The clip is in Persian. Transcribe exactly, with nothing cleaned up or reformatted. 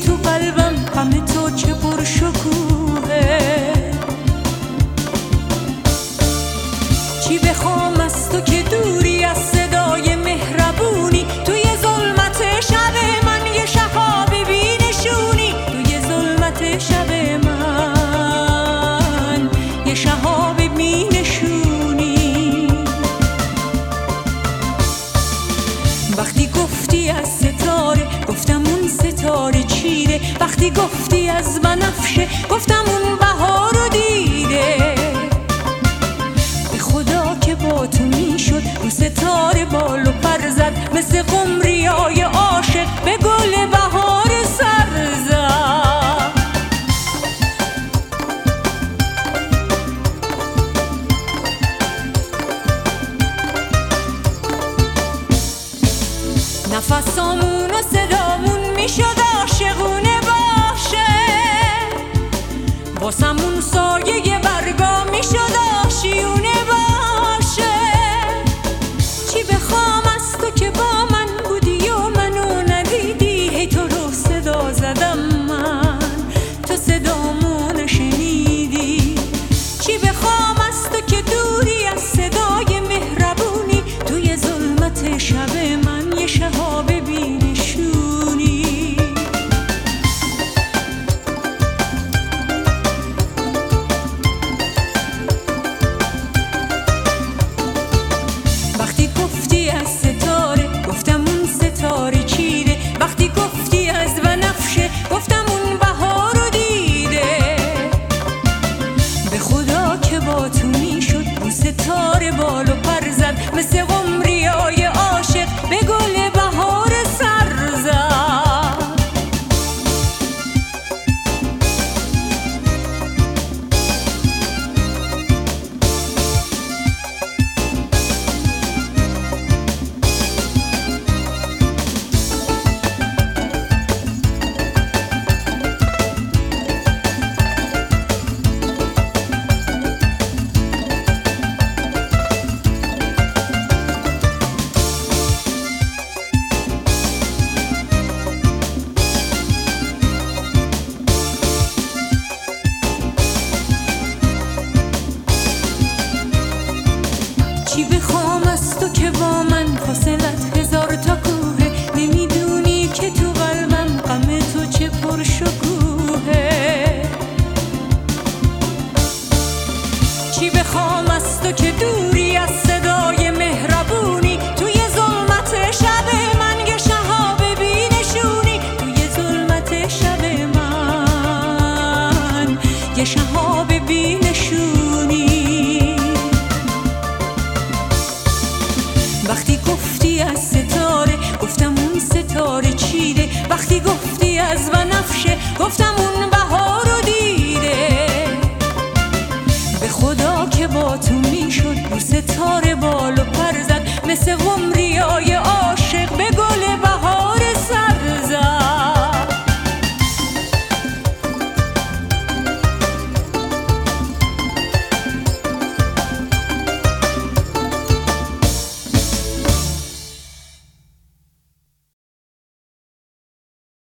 تو قلبم غم تو چه پرشکوهه. چی بخوام از تو که دوری از صدای مهربونی، توی ظلمت شب من یه شهاب بی‌نشونی، توی ظلمت شب من یه شهاب بی‌نشونی. وقتی گفتی از ستاره گفتم اون ستاره چیره، وقتی گفتی از بنفشه گفتم اون بهار رو دیده. به خدا که با تو میشد رو ستاره بال و پر زد، مثل قمریای عاشق به گل بهار سر زد. نفسامون و صدامون میشد عاشقونه باشه، واسمون سایه برگا میشد آشیونه باشه. چی بخوام از تو که با من بودی و منو ندیدی، هی تو رو صدا زدم من تو صدامو نشنیدی. چی بخوام از تو که دوری از صدای مهربونی، توی ظلمت شب من یه شهاب بی‌نشونی. وقتی گفتی از ستاره گفتم اون ستاره چیره، وقتی گفتی از بنفشه گفتم اون بهار رو دیده. به خدا که با تو میشد رو ستاره بال و پر زد، مثل قمریای عاشق به گل بهار سر زد. چی بخوام از تو که با من فاصلت هزار تا کوهه، نمیدونی که تو قلبم غم تو چه پرشکوهه. چی بخوام از تو که دوری از صدای مهربونی، توی ظلمت شب من یه شهاب بی‌نشونی، توی ظلمت شب من یه شهاب بی‌نشونی. وقتی گفتی از ستاره گفتم اون ستاره چیره، وقتی گفتی از بنفشه گفتم اون بهار رو دیده. به خدا که با تو میشد رو ستاره بال و پر زد، مثل قمریای